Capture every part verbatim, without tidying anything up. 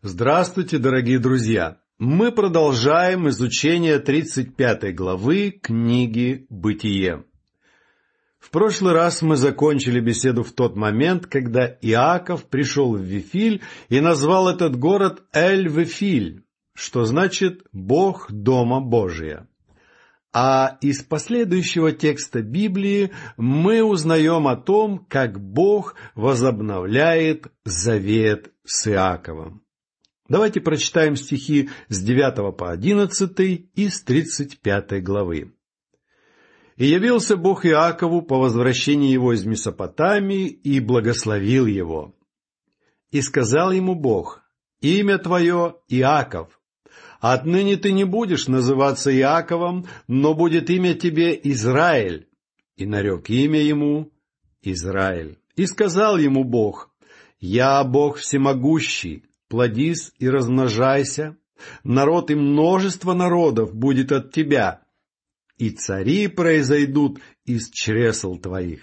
Здравствуйте, дорогие друзья! Мы продолжаем изучение тридцать пятой главы книги «Бытие». В прошлый раз мы закончили беседу в тот момент, когда Иаков пришел в Вифиль и назвал этот город Эль-Вифиль, что значит «Бог Дома Божия». А из последующего текста Библии мы узнаем о том, как Бог возобновляет завет с Иаковом. Давайте прочитаем стихи с девятого по одиннадцатый и с тридцать пятой главы. «И явился Бог Иакову по возвращении его из Месопотамии и благословил его. И сказал ему Бог: имя твое Иаков. Отныне ты не будешь называться Иаковом, но будет имя тебе Израиль. И нарек имя ему Израиль. И сказал ему Бог: я Бог всемогущий, плодись и размножайся, народ и множество народов будет от тебя, и цари произойдут из чресл твоих.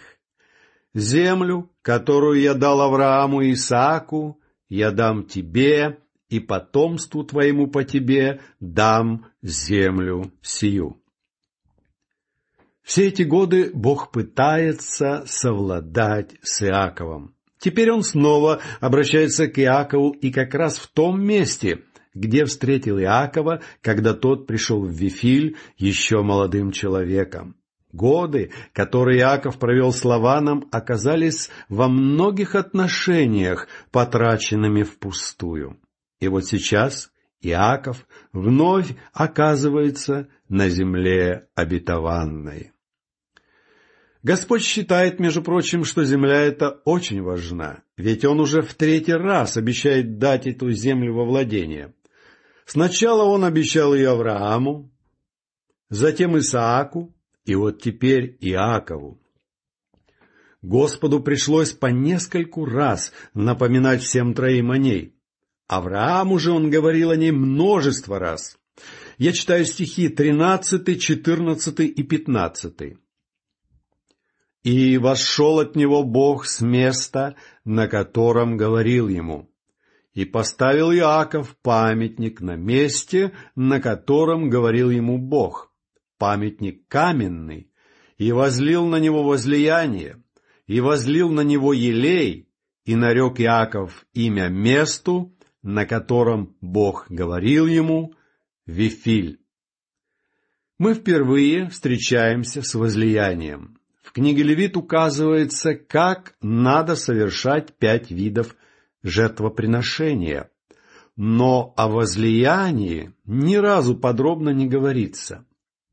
Землю, которую я дал Аврааму и Исааку, я дам тебе, и потомству твоему по тебе дам землю сию». Все эти годы Бог пытается совладать с Иаковом. Теперь он снова обращается к Иакову, и как раз в том месте, где встретил Иакова, когда тот пришел в Вифиль еще молодым человеком. Годы, которые Иаков провел с Лаваном, оказались во многих отношениях потраченными впустую. И вот сейчас Иаков вновь оказывается на земле обетованной. Господь считает, между прочим, что земля эта очень важна, ведь Он уже в третий раз обещает дать эту землю во владение. Сначала Он обещал ее Аврааму, затем Исааку, и вот теперь Иакову. Господу пришлось по нескольку раз напоминать всем троим о ней. Аврааму же Он говорил о ней множество раз. Я читаю стихи тринадцатый, четырнадцатый и пятнадцатый. «И восшел от него Бог с места, на котором говорил ему, и поставил Иаков памятник на месте, на котором говорил ему Бог, памятник каменный, и возлил на него возлияние, и возлил на него елей, и нарек Иаков имя месту, на котором Бог говорил ему, Вифиль». Мы впервые встречаемся с возлиянием. В книге Левит указывается, как надо совершать пять видов жертвоприношения, но о возлиянии ни разу подробно не говорится.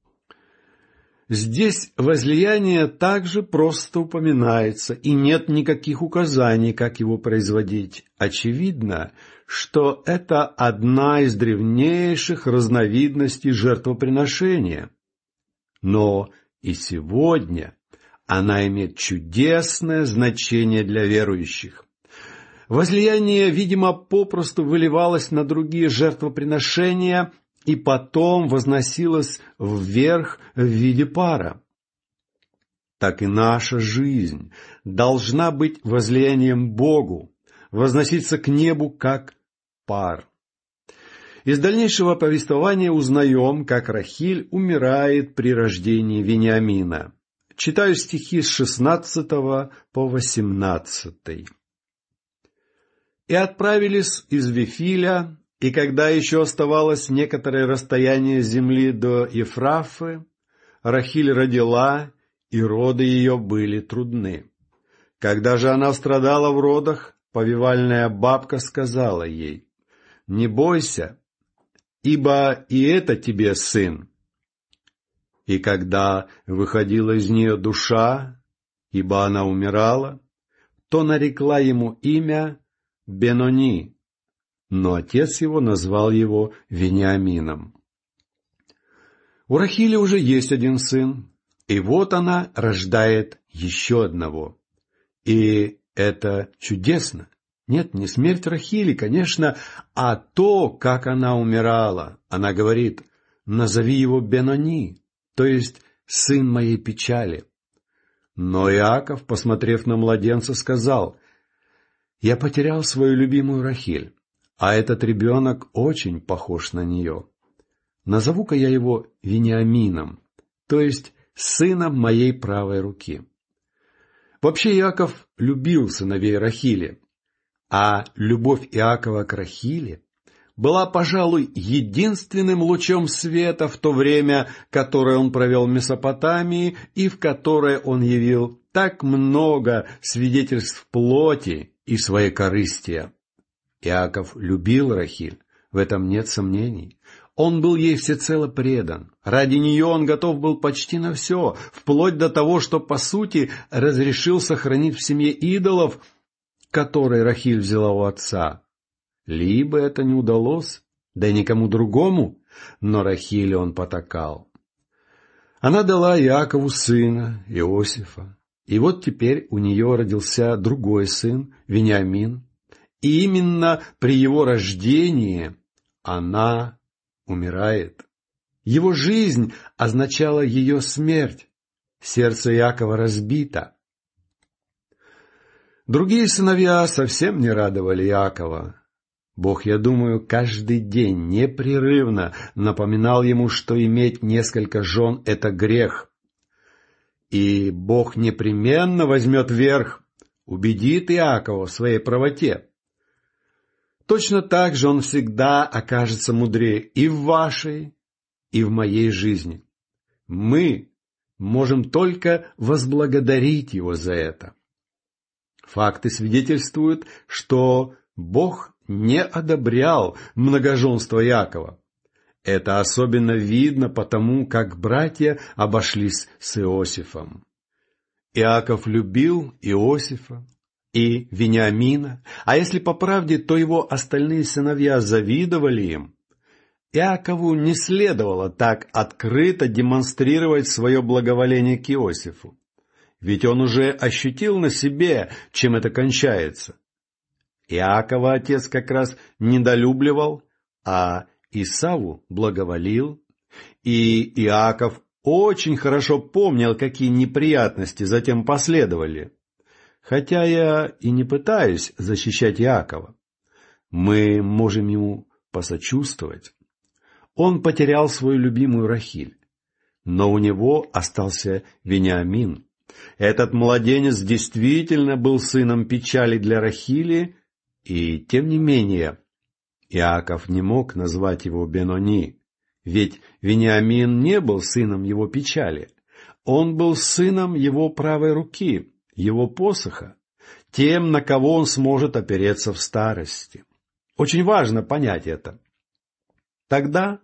Здесь возлияние также просто упоминается, и нет никаких указаний, как его производить. Очевидно, что это одна из древнейших разновидностей жертвоприношения. Но и сегодня она имеет чудесное значение для верующих. Возлияние, видимо, попросту выливалось на другие жертвоприношения и потом возносилось вверх в виде пара. Так и наша жизнь должна быть возлиянием Богу, возноситься к небу как пар. Из дальнейшего повествования узнаем, как Рахиль умирает при рождении Вениамина. Читаю стихи с шестнадцатого по восемнадцатый. «И отправились из Вифиля, и когда еще оставалось некоторое расстояние земли до Ефрафы, Рахиль родила, и роды ее были трудны. Когда же она страдала в родах, повивальная бабка сказала ей: не бойся, ибо и это тебе сын. И когда выходила из нее душа, ибо она умирала, то нарекла ему имя Бенони, но отец его назвал его Вениамином. У Рахили уже есть один сын, и вот она рождает еще одного. И это чудесно. Нет, не смерть Рахили, конечно, а то, как она умирала. Она говорит: назови его Бенони, то есть сын моей печали. Но Иаков, посмотрев на младенца, сказал: я потерял свою любимую Рахиль, А этот ребенок очень похож на нее. Назову-ка я его Вениамином, то есть сыном моей правой руки. Вообще Иаков любил сыновей Рахили, а любовь Иакова к Рахиле была, пожалуй, единственным лучом света в то время, которое он провел в Месопотамии и в которое он явил так много свидетельств плоти и своекорыстия. Иаков любил Рахиль, в этом нет сомнений. Он был ей всецело предан. Ради нее он готов был почти на все, вплоть до того, что, по сути, разрешил сохранить в семье идолов, которые Рахиль взяла у отца. Либо это не удалось, да и никому другому, но Рахиле он потакал. Она дала Иакову сына, Иосифа, и вот теперь у нее родился другой сын, Вениамин, и именно при его рождении она умирает. Его жизнь означала ее смерть. Сердце Иакова разбито. Другие сыновья совсем не радовали Иакова. Бог, я думаю, каждый день непрерывно напоминал ему, что иметь несколько жен — это грех. И Бог непременно возьмет верх, убедит Иакова в своей правоте. Точно так же он всегда окажется мудрее и в вашей, и в моей жизни. Мы можем только возблагодарить его за это. Факты свидетельствуют, что Бог не одобрял многоженство Иакова. Это особенно видно потому, как братья обошлись с Иосифом. Иаков любил Иосифа и Вениамина, а если по правде, то его остальные сыновья завидовали им. Иакову не следовало так открыто демонстрировать свое благоволение к Иосифу, ведь он уже ощутил на себе, чем это кончается. Иакова отец как раз недолюбливал, а Исаву благоволил, и Иаков очень хорошо помнил, какие неприятности затем последовали. Хотя я и не пытаюсь защищать Иакова. Мы можем ему посочувствовать. Он потерял свою любимую Рахиль, но у него остался Вениамин. Этот младенец действительно был сыном печали для Рахили, и тем не менее Иаков не мог назвать его Бенони, ведь Вениамин не был сыном его печали. Он был сыном его правой руки, его посоха, тем, на кого он сможет опереться в старости. Очень важно понять это. Тогда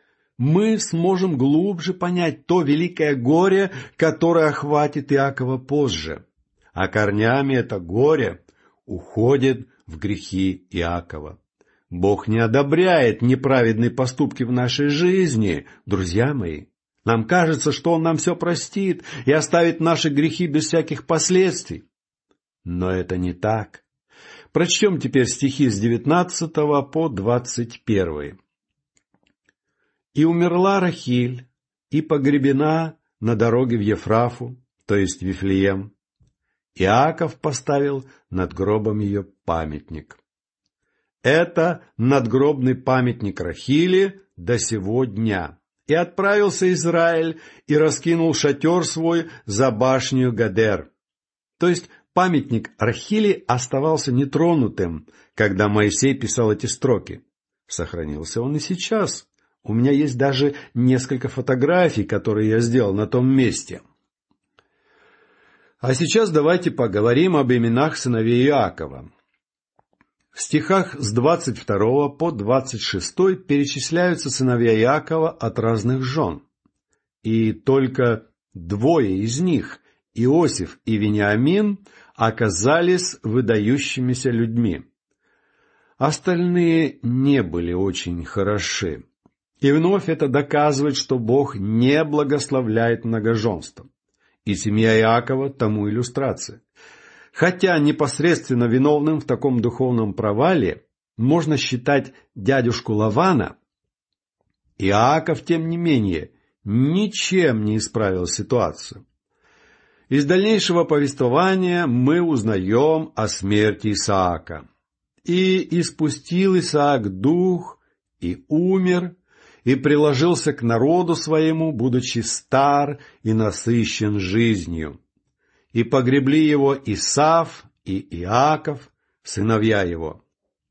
мы сможем глубже понять то великое горе, которое охватит Иакова позже. А корнями это горе уходит в грехи Иакова. Бог не одобряет неправедные поступки в нашей жизни, друзья мои. Нам кажется, что Он нам все простит и оставит наши грехи без всяких последствий. Но это не так. Прочтем теперь стихи с девятнадцатого по двадцать первый. «И умерла Рахиль, и погребена на дороге в Ефрафу, то есть Вифлеем. Иаков поставил над гробом ее памятник». Это надгробный памятник Рахили до сего дня. «И отправился Израиль, и раскинул шатер свой за башню Гадер». То есть памятник Рахили оставался нетронутым, когда Моисей писал эти строки. Сохранился он и сейчас. У меня есть даже несколько фотографий, которые я сделал на том месте. А сейчас давайте поговорим об именах сыновей Иакова. В стихах с двадцать второго по двадцать шестой перечисляются сыновья Иакова от разных жен. И только двое из них, Иосиф и Вениамин, оказались выдающимися людьми. Остальные не были очень хороши. И вновь это доказывает, что Бог не благословляет многоженство. И семья Иакова тому иллюстрация. Хотя непосредственно виновным в таком духовном провале можно считать дядюшку Лавана, Иаков, тем не менее, ничем не исправил ситуацию. Из дальнейшего повествования мы узнаем о смерти Исаака. И испустил Исаак дух, и умер, и приложился к народу своему, будучи стар и насыщен жизнью. И погребли его Исав и Иаков, сыновья его.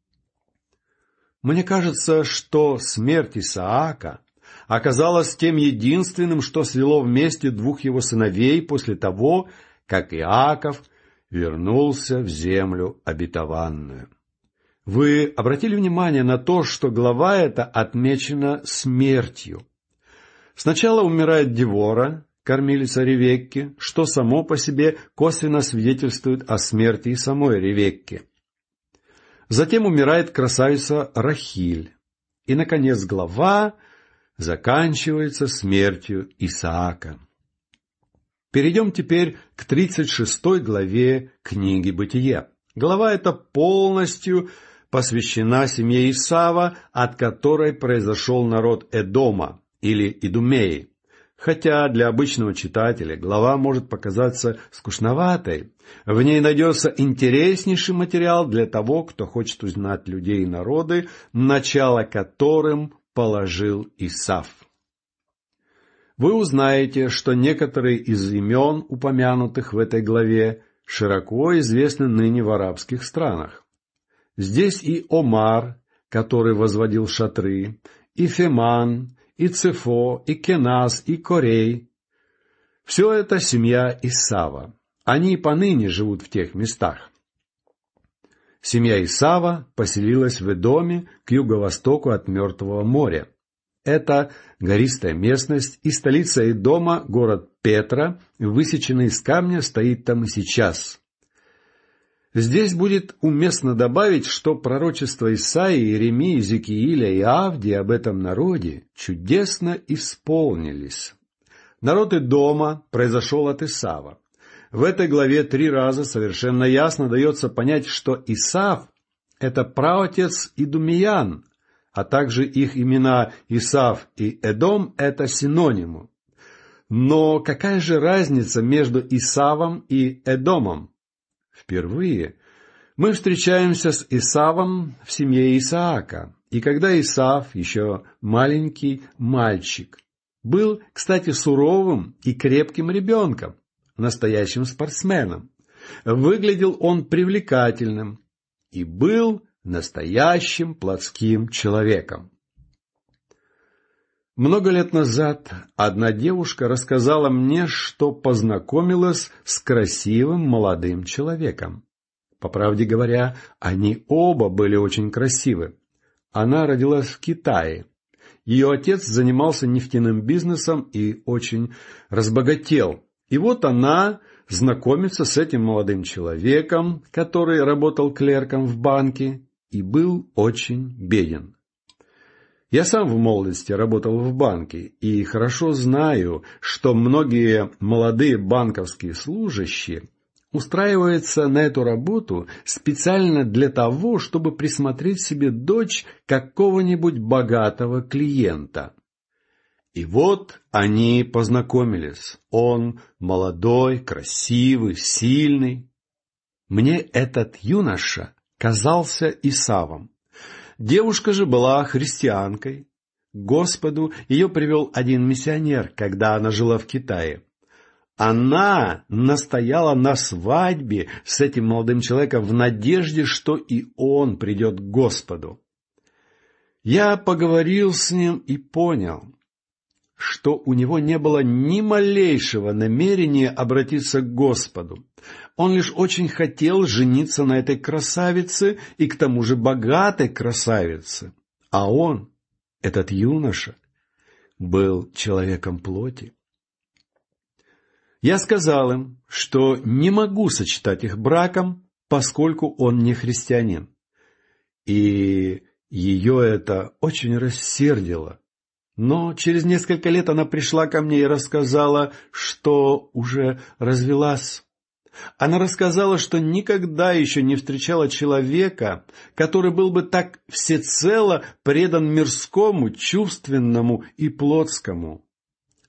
Мне кажется, что смерть Исаака оказалась тем единственным, что свело вместе двух его сыновей после того, как Иаков вернулся в землю обетованную. Вы обратили внимание на то, что глава эта отмечена смертью. Сначала умирает Девора, кормилица Ревекки, что само по себе косвенно свидетельствует о смерти и самой Ревекки. Затем умирает красавица Рахиль. И, наконец, глава заканчивается смертью Исаака. Перейдем теперь к тридцать шестой главе книги «Бытие». Глава эта полностью посвящена семье Исава, от которой произошел народ Эдома или Идумеи. Хотя для обычного читателя глава может показаться скучноватой, в ней найдется интереснейший материал для того, кто хочет узнать людей и народы, начало которым положил Исав. Вы узнаете, что некоторые из имен, упомянутых в этой главе, широко известны ныне в арабских странах. Здесь и Омар, который возводил шатры, и Феман, и Цефо, и Кенас, и Корей. Все это семья Исава. Они и поныне живут в тех местах. Семья Исава поселилась в Эдоме к юго-востоку от Мертвого моря. Это гористая местность, и столица Эдома, город Петра, высеченный из камня, стоит там и сейчас. Здесь будет уместно добавить, что пророчества Исаии, Иеремии, Иезекииля и Авдии об этом народе чудесно исполнились. Народ Эдома произошел от Исава. В этой главе три раза совершенно ясно дается понять, что Исав – это праотец идумеян, а также их имена Исав и Эдом – это синонимы. Но какая же разница между Исавом и Эдомом? Впервые мы встречаемся с Исавом в семье Исаака, и когда Исав, еще маленький мальчик, был, кстати, суровым и крепким ребенком, настоящим спортсменом. Выглядел он привлекательным и был настоящим плотским человеком. Много лет назад одна девушка рассказала мне, что познакомилась с красивым молодым человеком. По правде говоря, они оба были очень красивы. Она родилась в Китае. Ее отец занимался нефтяным бизнесом и очень разбогател. И вот она знакомится с этим молодым человеком, который работал клерком в банке и был очень беден. Я сам в молодости работал в банке и хорошо знаю, что многие молодые банковские служащие устраиваются на эту работу специально для того, чтобы присмотреть себе дочь какого-нибудь богатого клиента. И вот они познакомились. Он молодой, красивый, сильный. Мне этот юноша казался Исавом. Девушка же была христианкой. К Господу ее привел один миссионер, когда она жила в Китае. Она настояла на свадьбе с этим молодым человеком в надежде, что и он придет к Господу. Я поговорил с ним и понял, что у него не было ни малейшего намерения обратиться к Господу. Он лишь очень хотел жениться на этой красавице и к тому же богатой красавице. А он, этот юноша, был человеком плоти. Я сказал им, что не могу сочетать их браком, поскольку он не христианин. И ее это очень рассердило. Но через несколько лет она пришла ко мне и рассказала, что уже развелась. Она рассказала, что никогда еще не встречала человека, который был бы так всецело предан мирскому, чувственному и плотскому.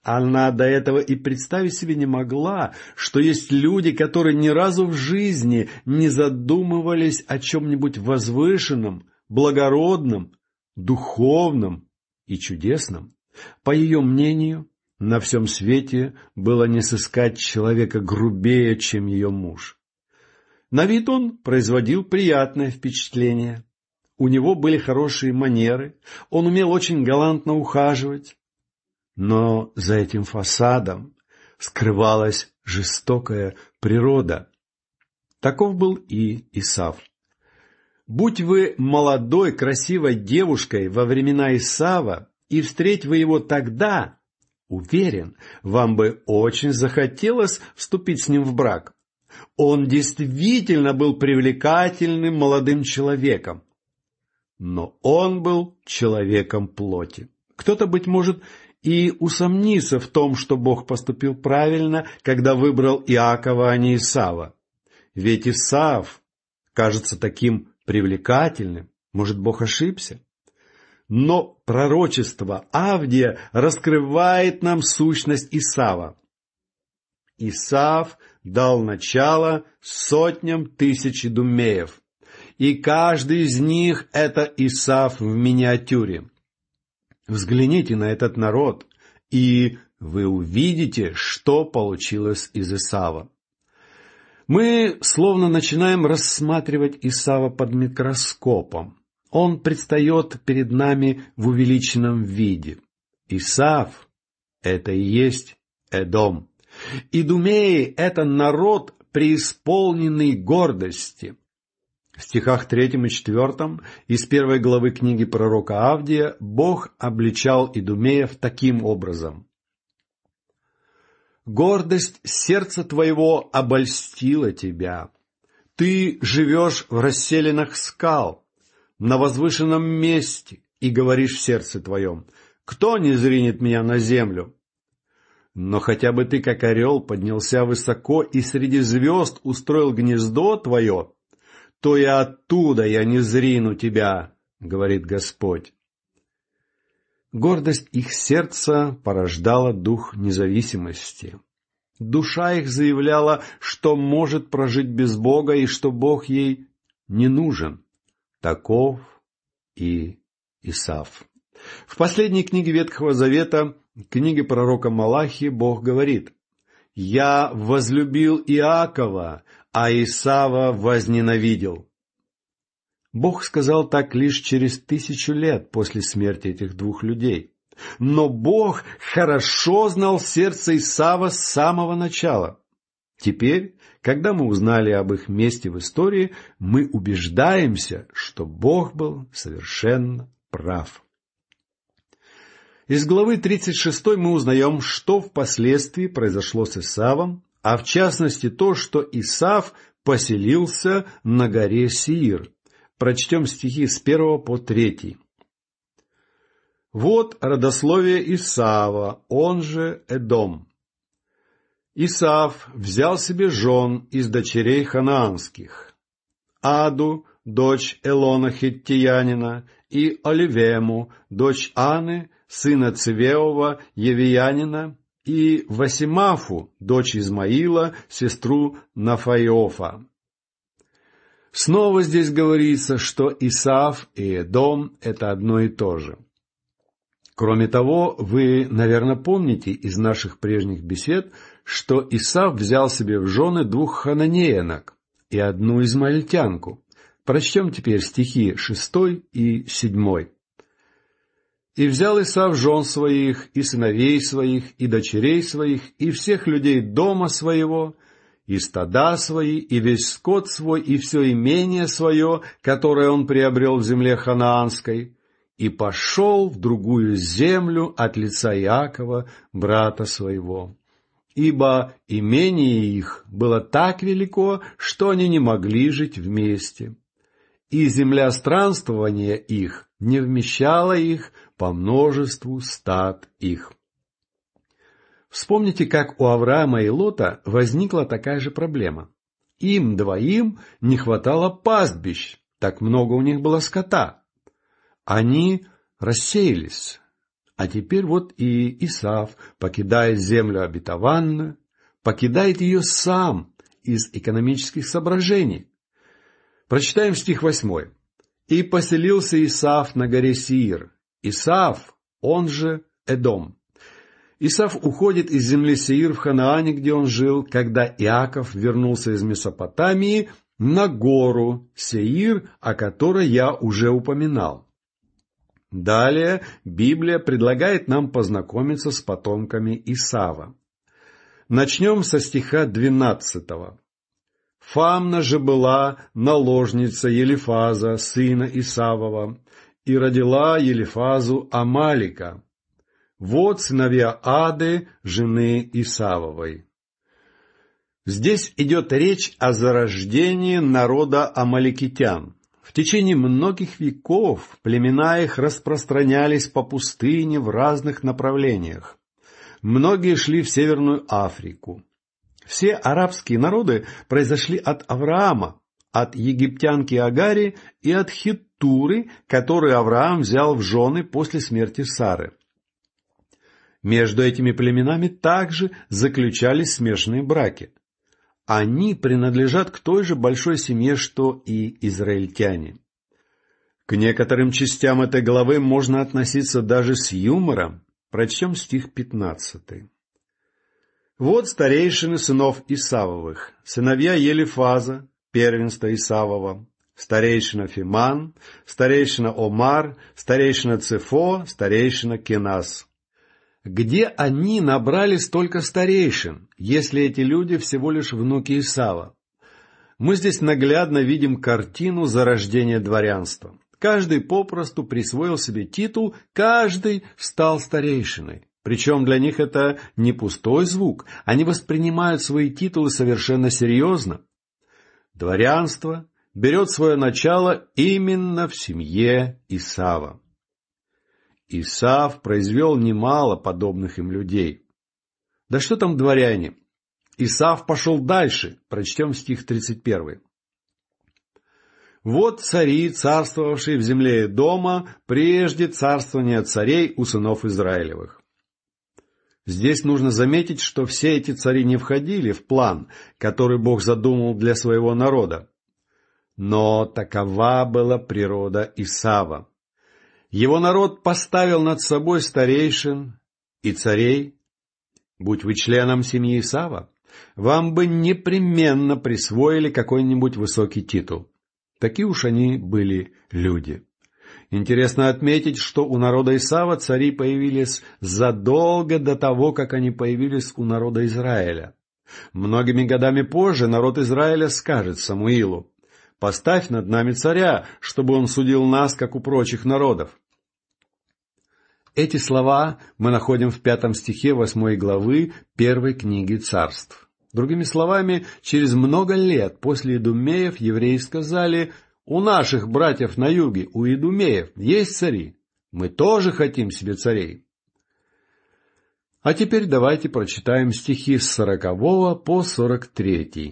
Она до этого и представить себе не могла, что есть люди, которые ни разу в жизни не задумывались о чем-нибудь возвышенном, благородном, духовном и чудесном. По ее мнению, на всем свете было не сыскать человека грубее, чем ее муж. На вид он производил приятное впечатление. У него были хорошие манеры, он умел очень галантно ухаживать. Но за этим фасадом скрывалась жестокая природа. Таков был и Исав. Будь вы молодой, красивой девушкой во времена Исава, и встреть вы его тогда, уверен, вам бы очень захотелось вступить с ним в брак. Он действительно был привлекательным молодым человеком. Но он был человеком плоти. Кто-то, быть может, и усомнится в том, что Бог поступил правильно, когда выбрал Иакова, а не Исава. Ведь Исав кажется таким привлекательным. Может, Бог ошибся? Но пророчество Авдия раскрывает нам сущность Исава. Исав дал начало сотням тысяч идумеев, и каждый из них — это Исав в миниатюре. Взгляните на этот народ, и вы увидите, что получилось из Исава. Мы словно начинаем рассматривать Исава под микроскопом. Он предстает перед нами в увеличенном виде. Исав — это и есть Эдом. Идумеи — это народ, преисполненный гордости. В стихах третьем и четвертом из первой главы книги пророка Авдия Бог обличал идумеев таким образом. «Гордость сердца твоего обольстила тебя. Ты живешь в расселинах скал, на возвышенном месте, и говоришь в сердце твоем: кто не зринет меня на землю? Но хотя бы ты, как орел, поднялся высоко и среди звезд устроил гнездо твое, то и оттуда я не зрину тебя, говорит Господь». Гордость их сердца порождала дух независимости. Душа их заявляла, что может прожить без Бога и что Бог ей не нужен. Таков и Исав. В последней книге Ветхого Завета, книге пророка Малахии, Бог говорит: «Я возлюбил Иакова, а Исава возненавидел». Бог сказал так лишь через тысячу лет после смерти этих двух людей. Но Бог хорошо знал сердце Исава с самого начала. Теперь, когда мы узнали об их месте в истории, мы убеждаемся, что Бог был совершенно прав. Из главы тридцать шестой мы узнаем, что впоследствии произошло с Исавом, а в частности то, что Исав поселился на горе Сеир. Прочтем стихи с первого по третий. «Вот родословие Исава, он же Эдом. Исав взял себе жен из дочерей ханаанских: Аду, дочь Элона хиттиянина, и Оливему, дочь Аны, сына Цивеова, евиянина, и Васимафу, дочь Измаила, сестру Нафаиофа». Снова здесь говорится, что Исав и Эдом — это одно и то же. Кроме того, вы, наверное, помните из наших прежних бесед, что Исав взял себе в жены двух хананеянок и одну измаильтянку. Прочтем теперь стихи шестой и седьмой. «И взял Исав жен своих, и сыновей своих, и дочерей своих, и всех людей дома своего, и стада свои, и весь скот свой, и все имение свое, которое он приобрел в земле ханаанской, и пошел в другую землю от лица Иакова, брата своего. Ибо имение их было так велико, что они не могли жить вместе, и земля странствования их не вмещала их по множеству стад их». Вспомните, как у Авраама и Лота возникла такая же проблема. Им двоим не хватало пастбищ, так много у них было скота. Они рассеялись. А теперь вот и Исав покидает землю обетованную, покидает ее сам из экономических соображений. Прочитаем стих восьмой. «И поселился Исав на горе Сиир». Исав, он же Эдом. Исав уходит из земли Сеир в Ханаане, где он жил, когда Иаков вернулся из Месопотамии на гору Сеир, о которой я уже упоминал. Далее Библия предлагает нам познакомиться с потомками Исава. Начнем со стиха двенадцатого. «Фамна же была наложница Елифаза, сына Исавова, и родила Елифазу Амалика. Вот сыновья Ады, жены Исавовой». Здесь идет речь о зарождении народа амаликитян. В течение многих веков племена их распространялись по пустыне в разных направлениях. Многие шли в Северную Африку. Все арабские народы произошли от Авраама, от египтянки Агари и от Хеттуры, которую Авраам взял в жены после смерти Сары. Между этими племенами также заключались смешанные браки. Они принадлежат к той же большой семье, что и израильтяне. К некоторым частям этой главы можно относиться даже с юмором. Прочтем стих пятнадцатый. «Вот старейшины сынов Исавовых, сыновья Елифаза, первенство Исавова, старейшина Фиман, старейшина Омар, старейшина Цефо, старейшина Кенас». Где они набрали столько старейшин, если эти люди всего лишь внуки Исава? Мы здесь наглядно видим картину зарождения дворянства. Каждый попросту присвоил себе титул, каждый стал старейшиной. Причем для них это не пустой звук, они воспринимают свои титулы совершенно серьезно. Дворянство берет свое начало именно в семье Исава. Исав произвел немало подобных им людей. Да что там дворяне? Исав пошел дальше. Прочтем стих тридцать первый. «Вот цари, царствовавшие в земле Эдома, прежде царствования царей у сынов Израилевых». Здесь нужно заметить, что все эти цари не входили в план, который Бог задумал для своего народа. Но такова была природа Исава. Его народ поставил над собой старейшин и царей. Будь вы членом семьи Исава, вам бы непременно присвоили какой-нибудь высокий титул. Такие уж они были люди. Интересно отметить, что у народа Исава цари появились задолго до того, как они появились у народа Израиля. Многими годами позже народ Израиля скажет Самуилу: «Поставь над нами царя, чтобы он судил нас, как у прочих народов». Эти слова мы находим в пятом стихе восьмой главы первой книги Царств. Другими словами, через много лет после идумеев евреи сказали: «У наших братьев на юге, у идумеев, есть цари. Мы тоже хотим себе царей». А теперь давайте прочитаем стихи с сорокового по сорок третий.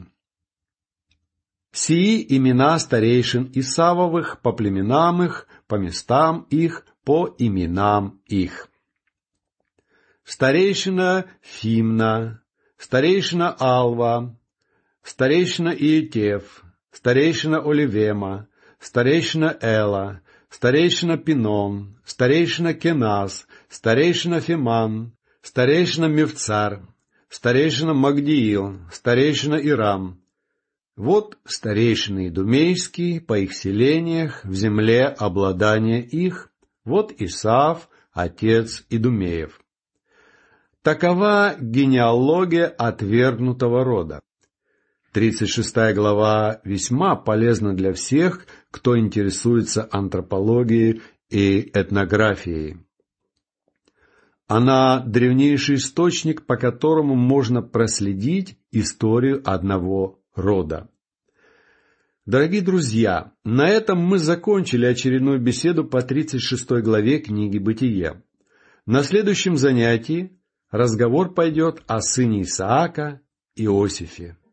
«Сии имена старейшин Исавовых по племенам их, по местам их, по именам их. Старейшина Фимна, старейшина Алва, старейшина Иетев, старейшина Оливема, старейшина Эла, старейшина Пинон, старейшина Кенас, старейшина Фиман, старейшина Мевцар, старейшина Магдиил, старейшина Ирам. Вот старейшины идумейские по их селениях в земле обладания их, вот Исав, отец идумеев». Такова генеалогия отвергнутого рода. тридцать шестая глава весьма полезна для всех, кто интересуется антропологией и этнографией. Она древнейший источник, по которому можно проследить историю одного рода. Дорогие друзья, на этом мы закончили очередную беседу по тридцать шестой главе книги Бытие. На следующем занятии разговор пойдет о сыне Исаака Иосифе.